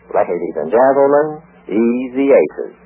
Ladies and gentlemen, Easy Aces.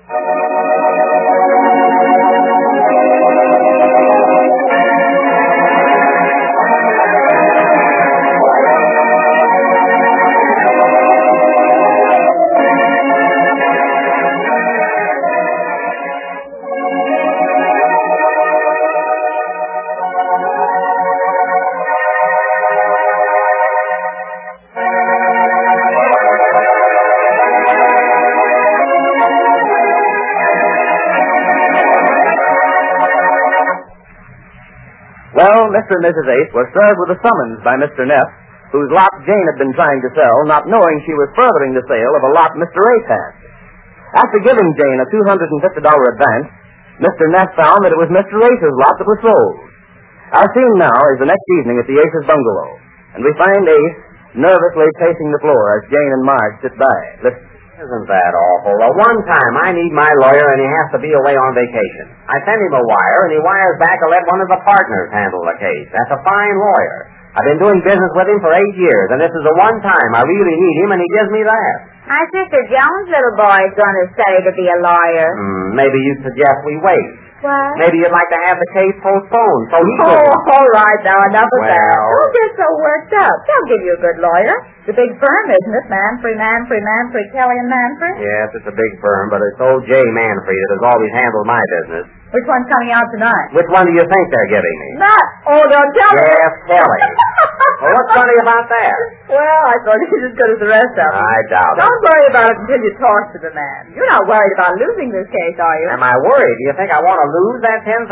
Well, Mr. and Mrs. Ace were served with a summons by Mr. Neff, whose lot Jane had been trying to sell, not knowing she was furthering the sale of a lot Mr. Ace had. After giving Jane a $250 advance, Mr. Neff found that it was Mr. Ace's lot that was sold. Our scene now is the next evening at the Aces' bungalow, and we find Ace nervously pacing the floor as Jane and Marge sit by. Listen. Isn't that awful? One time I need my lawyer and he has to be away on vacation. I send him a wire and he wires back to let one of the partners handle the case. That's a fine lawyer. I've been doing business with him for 8 years, and this is the one time I really need him, and he gives me that. My sister Joan's little boy is going to study to be a lawyer. Maybe you'd suggest we wait. What? Maybe you'd like to have the case postponed so he could... all right, now, enough of that. Well... Don't get so worked up. They'll give you a good lawyer. It's a big firm, isn't it? Manfrey, Kelly and Manfrey? Yes, it's a big firm, but it's old J. Manfrey that has always handled my business. Which one's coming out tonight? Which one do you think they're giving me? That. Oh, don't tell me. Yes, Kelly. Well, what's funny about that? Well, I thought he's as good as the rest of them. I doubt it. Don't worry about it until you talk to the man. You're not worried about losing this case, are you? Am I worried? Do you think I want to lose that $10,000?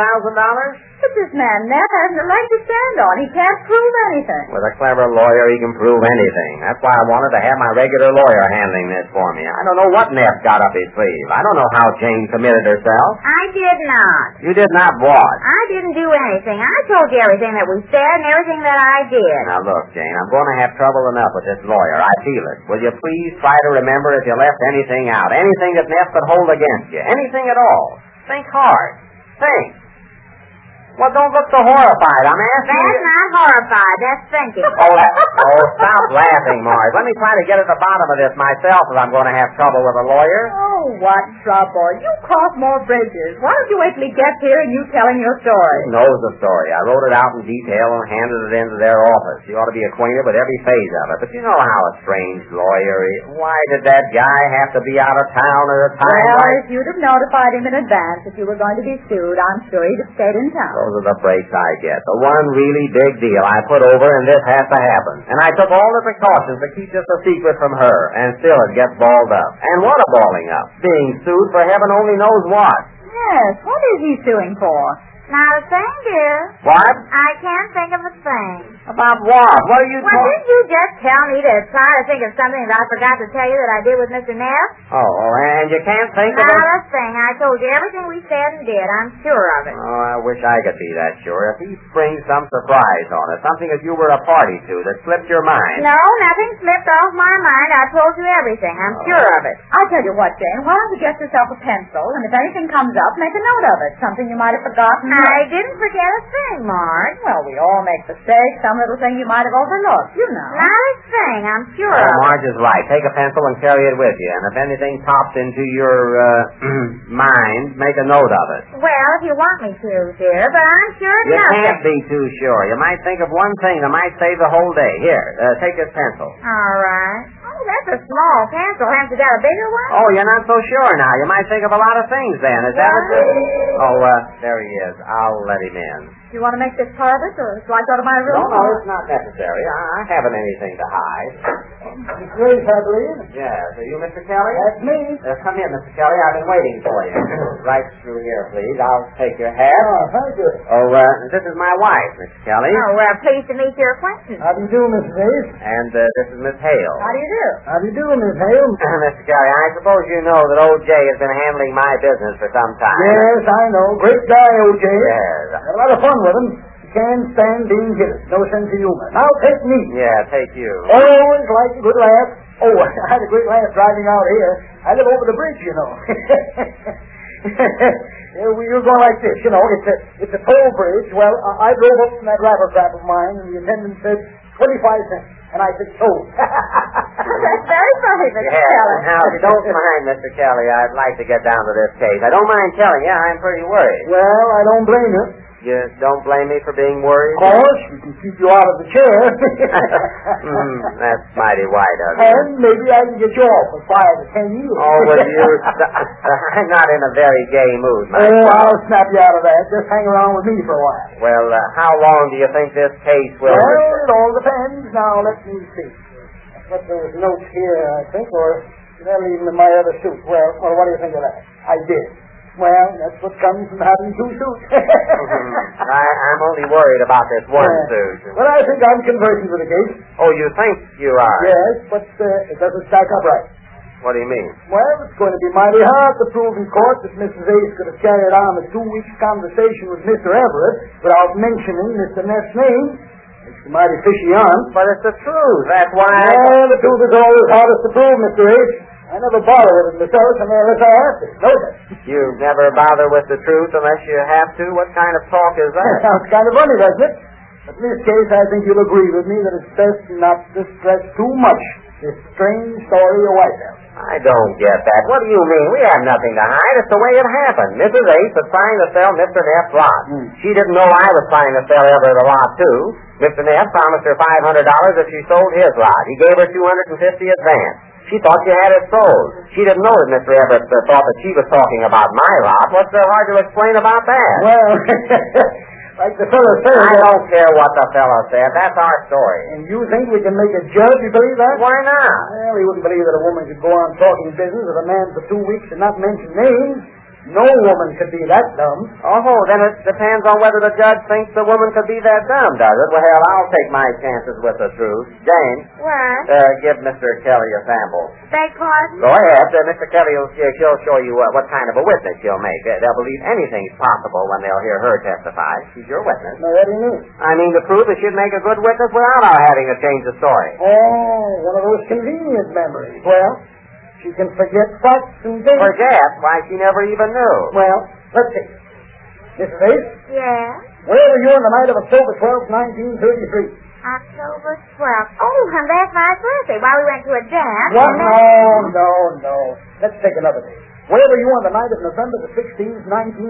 But this man Neff hasn't a leg to stand on. He can't prove anything. With a clever lawyer, he can prove anything. That's why I wanted to have my regular lawyer handling this for me. I don't know what Neff got up his sleeve. I don't know how Jane committed herself. I did not. You did not what? I didn't do anything. I told you everything that we said and everything that I did. Now, look, Jane, I'm going to have trouble enough with this lawyer. I feel it. Will you please try to remember if you left anything out? Anything that Neff could hold against you? Anything at all? Think hard. Think. Well, don't look so horrified. I'm asking you. That's not horrified. That's thinking. Stop laughing, Marge. Let me try to get at the bottom of this myself if I'm going to have trouble with a lawyer. Oh, what trouble. You cross more bridges. Why don't you wait till he gets here and you tell him your story? He knows the story. I wrote it out in detail and handed it into their office. You ought to be acquainted with every phase of it. But you know how a strange lawyer is. Why did that guy have to be out of town at a time Well, if you'd have notified him in advance that you were going to be sued, I'm sure he'd have stayed in town. Those are the breaks I get. The one really big deal I put over, and this has to happen. And I took all the precautions to keep this a secret from her, and still it gets balled up. And what a balling up. Being sued for heaven only knows what. Yes, what is he suing for? Not a thing, dear. What? I can't think of a thing. About what? What are you Well, talking... didn't you just tell me to try to think of something that I forgot to tell you that I did with Mr. Neff? Oh, and you can't think of Not it? a thing. I told you everything we said and did. I'm sure of it. Oh, I wish I could be that sure. If he springs some surprise on us, something that you were a party to that slipped your mind... No, nothing slipped off my mind. I told you everything. I'm sure of it. I'll tell you what, Jane. Why don't you get yourself a pencil, and if anything comes up, make a note of it. Something you might have forgotten. I didn't forget a thing, Marge. Well, we all make mistakes. Some little thing you might have overlooked, you know. Not a thing. I'm sure of it. Marge is right. Take a pencil and carry it with you. And if anything pops into your mind, make a note of it. Well, if you want me to, dear, but I'm sure You nothing. can't be too sure. You might think of one thing that might save the whole day. Here, take this pencil. All right. Oh, that's a small pencil. Haven't you got a bigger one? Oh, you're not so sure now. You might think of a lot of things then. Is that what Oh, there he is. I'll let him in. Do you want to make this private, or shall I go to my room? No, it's not necessary. I haven't anything to hide. Miss Grace, I believe. Yes. Are you Mr. Kelly? That's me. Come in, Mr. Kelly. I've been waiting for you. Right through here, please. I'll take your hat. Oh, thank you. Oh, this is my wife, Mr. Kelly. Oh, well, pleased to meet your acquaintance. How do you do, Miss Grace? And this is Miss Hale. How do you do? How do you do, Miss Hale? Mr. Kelly, I suppose you know that old Jay has been handling my business for some time. Yes, I know. Great guy, O.J. Yes. Had a lot of fun with him. Can't stand being hit. No sense of humor. Now take me. Yeah, take you. Always like a good laugh. Oh, I had a great laugh driving out here. I live over the bridge, you know. You're going like this, you know. It's a toll bridge. Well, I drove up from that rabbit trap of mine, and the attendant said 25 cents. And I said, so. That's very funny, Mr. Kelly. Now, if you don't mind, Mr. Kelly, I'd like to get down to this case. I don't mind telling you, I'm pretty worried. Well, I don't blame you. You don't blame me for being worried? Of course, we can keep you out of the chair. That's mighty white of you. And maybe I can get you off for 5 or 10 years. Oh, will you? I'm not in a very gay mood, Oh, I'll snap you out of that. Just hang around with me for a while. Well, how long do you think this case will... Well, it all depends. Now, let me see. I've got those notes here, I think, or they'll leave them in my other suit. Well, what do you think of that? I did. Well, that's what comes from having 2 suits. I'm only worried about this one suit. Well, I think I'm conversant with the case. Oh, you think you are? Yes, but it doesn't stack up right. What do you mean? Well, it's going to be mighty hard to prove in court that Mrs. Ace could have carried on a 2 weeks conversation with Mr. Everett without mentioning Mr. Neff's name. It's a mighty fishy on. But it's the truth. That's why... Well, the truth is always hardest to prove, Mr. Ace. I never bother with it myself unless I have to. No, sir. You never bother with the truth unless you have to? What kind of talk is that? Sounds kind of funny, doesn't it? But in this case, I think you'll agree with me that it's best not to stress too much this strange story of Whitehall. I don't get that. What do you mean? We have nothing to hide. It's the way it happened. Mrs. Ace was trying to sell Mr. Neff's lot. She didn't know I was trying to sell Everett a lot, too. Mr. Neff promised her $500 if she sold his lot. He gave her $250 advance. She thought she had it sold. She didn't know that Mr. Everett thought that she was talking about my lot. What's so hard to explain about that? Well, like the fellow said... I don't care what the fellow said. That's our story. And you think we can make a judge? You believe that? Why not? Well, he wouldn't believe that a woman could go on talking business with a man for 2 weeks and not mention names. No woman could be that dumb. Oh, then it depends on whether the judge thinks the woman could be that dumb, does it? Well, I'll take my chances with the truth. Jane. What? Give Mr. Kelly a sample. Beg pardon? Go ahead. Mr. Kelly she'll show you what kind of a witness she'll make. They'll believe anything's possible when they'll hear her testify. She's your witness. Now, what do you mean? I mean to prove that she'd make a good witness without our having to change the story. Oh, one of those convenient memories. Well... she can forget facts and dates. Forget? Why, she never even knew. Well, let's see. Mrs. Ace? Yeah? Where were you on the night of October 12th, 1933? October 12th. Oh, and that's my birthday while we went to a dance. What? No. Let's take another day. Where were you on the night of November the 16th,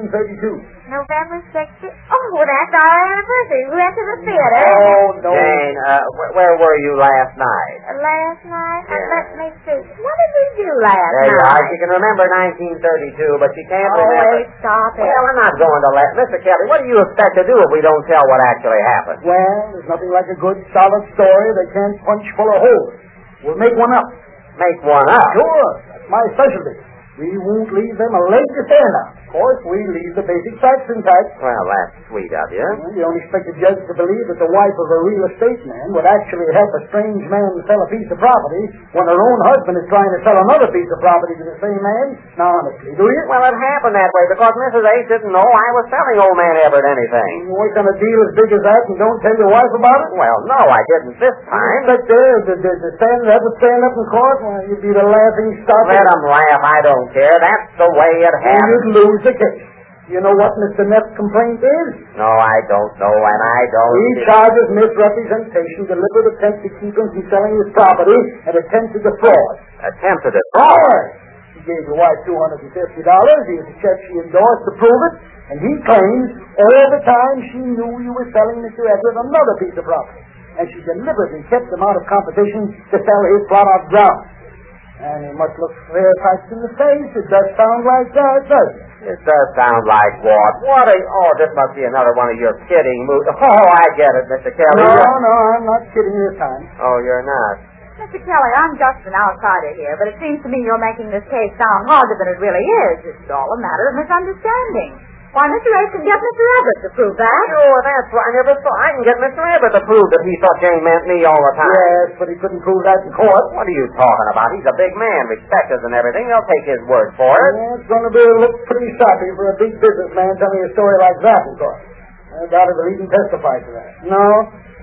1932? November 16th? Oh, that's our anniversary. We went to the theater. Oh, no. Jane, where were you last night? Last night? Yeah. Let me see. What did we do last There you are. night? She can remember 1932, but she can't remember. Wait, stop it. Well, I'm not going to let... Mr. Kelly, what do you expect to do if we don't tell what actually happened? Well, there's nothing like a good, solid story that can't punch full of holes. We'll make one up. Make one up? Sure. That's my specialty. We won't leave them a leg to stand on. Of course, we leave the basic facts intact. Well, that's sweet of you. Well, you don't expect a judge to believe that the wife of a real estate man would actually help a strange man sell a piece of property when her own husband is trying to sell another piece of property to the same man? Now, honestly, do you? Well, it happened that way because Mrs. Ace didn't know I was selling old man Everett anything. You work on a deal as big as that and don't tell your wife about it? Well, no, I didn't this time. But the stand up in court, well, you'd be the laughing stock. Let them laugh. I don't care. That's the way it And happened. you'd lose the case. You know what Mr. Neff's complaint is? No, I don't know, and I don't... He charges misrepresentation, deliberate attempt to keep him from selling his property, and attempted defraud. Attempted defraud? He gave your wife $250. Here's a check she endorsed to prove it, and he claims all the time she knew you were selling Mr. Everett another piece of property, and she deliberately kept him out of competition to sell his plot of ground. And he must look Fairfax in the face. It does sound like that, doesn't it? It does sound like what? This must be another one of your kidding moves. Oh, I get it, Mr. Kelly. No, I'm not kidding this time. Oh, you're not. Mr. Kelly, I'm just an outsider here, but it seems to me you're making this case sound harder than it really is. It's all a matter of misunderstanding. Why, Mr. Ace can get Mr. Everett to prove that. Sure, that's right. I never thought I can get Mr. Everett to prove that he thought Jane meant me all the time. Yes, but he couldn't prove that in court. What are you talking about? He's a big man, respected and everything. They'll take his word for it. Yeah, it's going to look pretty sappy for a big businessman telling a story like that in court. I doubt if he'll even testify to that. No,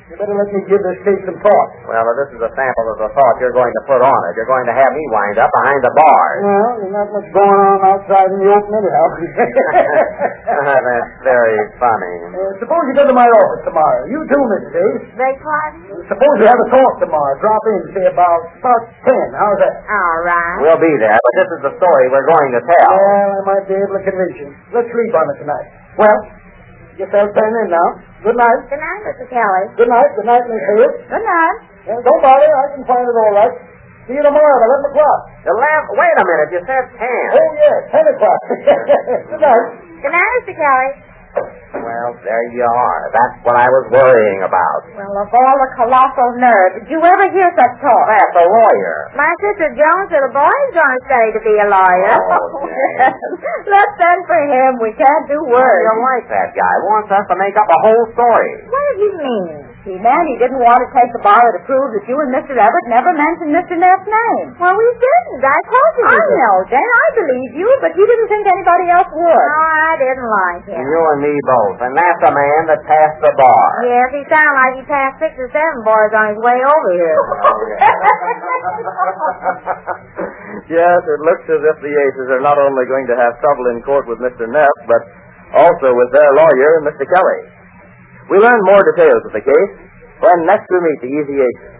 You better let me give this case some thought. Well, if this is a sample of the thought you're going to put on it, you're going to have me wind up behind the bars. Well, there's not much going on outside in the open anyhow. That's very funny. Suppose you go to my office tomorrow. You too, Mrs. Ace. Beg pardon? Suppose we have a talk tomorrow. Drop in, say about 10. How's that? All right. We'll be there, but this is the story we're going to tell. Well, I might be able to convince you. Let's sleep on it tonight. Well, guess I'll turn in now. Good night. Good night, Mr. Kelly. Good night. Good night, Miss Hale. Good night. Don't bother. I can find it all right. See you tomorrow at 11 o'clock. Wait a minute, you said 10. Oh, yes, 10 o'clock. Good night. Good night, Mr. Kelly. Well, there you are. That's what I was worrying about. Well, of all the colossal nerve, did you ever hear such talk? That's a lawyer. My sister Joan said a boy's going to study to be a lawyer. Oh, Jane. Let's send for him. We can't do worse. You like that guy. Wants us to make up a whole story. What does he mean? See, man, he didn't want to take the bar to prove that you and Mr. Everett never mentioned Mr. Neff's name. Well, we didn't. I told you. I know, Jane. I believe you, but you didn't think anybody else would. No, I didn't like him. You and me both. And that's a man that passed the bar. Yes, he sounded like he passed 6 or 7 bars on his way over here. Yes, it looks as if the Aces are not only going to have trouble in court with Mr. Neff, but also with their lawyer, Mr. Kelly. We learn more details of the case when next we meet the Easy Aces.